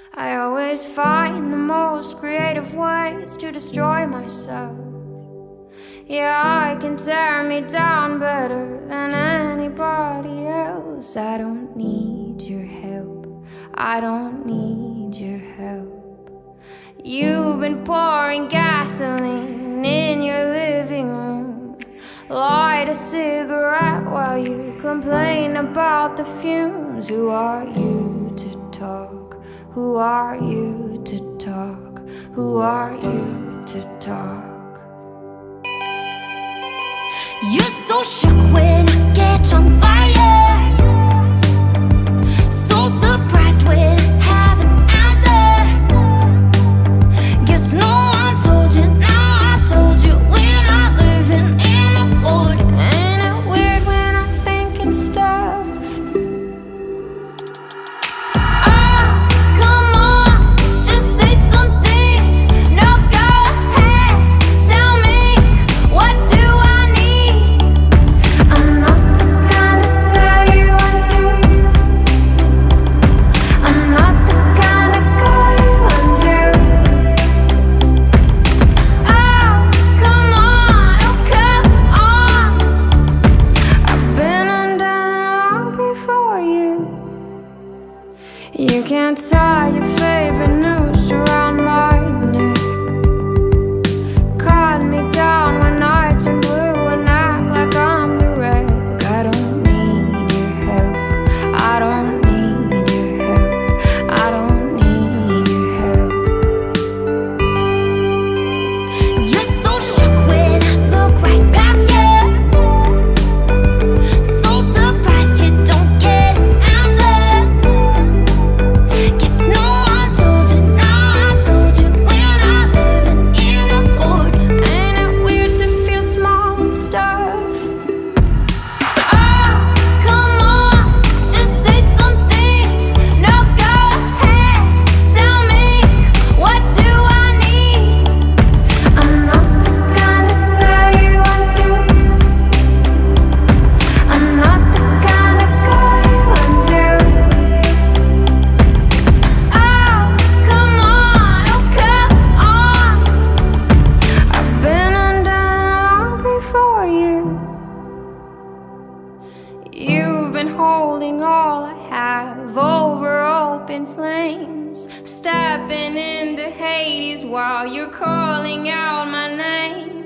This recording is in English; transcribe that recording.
I always find the most creative ways to destroy myself. Yeah, I can tear me down better than anybody else. I don't need your help, I don't need your help. You've been pouring gasoline in your living room. Light a cigarette while you complain about the fumes. Who are you to talk? Who are you to talk? Who are you to talk? You're so shook when I catch on fire, so surprised when I have an answer. Guess no one told you, now I told you. We're not living in the 40s. Ain't it weird when I think and stuff? You can't tie your favorite noose around my neck. Cut me down when I turn blue and act like I'm the wreck. I don't need your help, I don't need your help, I don't need your help. You're so shook when I look right past you, so surprised you don't get an answer. Guess no one told you, now I told you. We're not living in the 40s. Ain't it weird to feel small and stuff? Oh, come on, just say something. No, go ahead, tell me, what do I need? I'm not the kind of girl you want to. I'm not the kind of girl you want to. Oh, come on, oh, come on. I've been undone long before you. You've been holding all I have over open flames, stepping into Hades while you're calling out my name.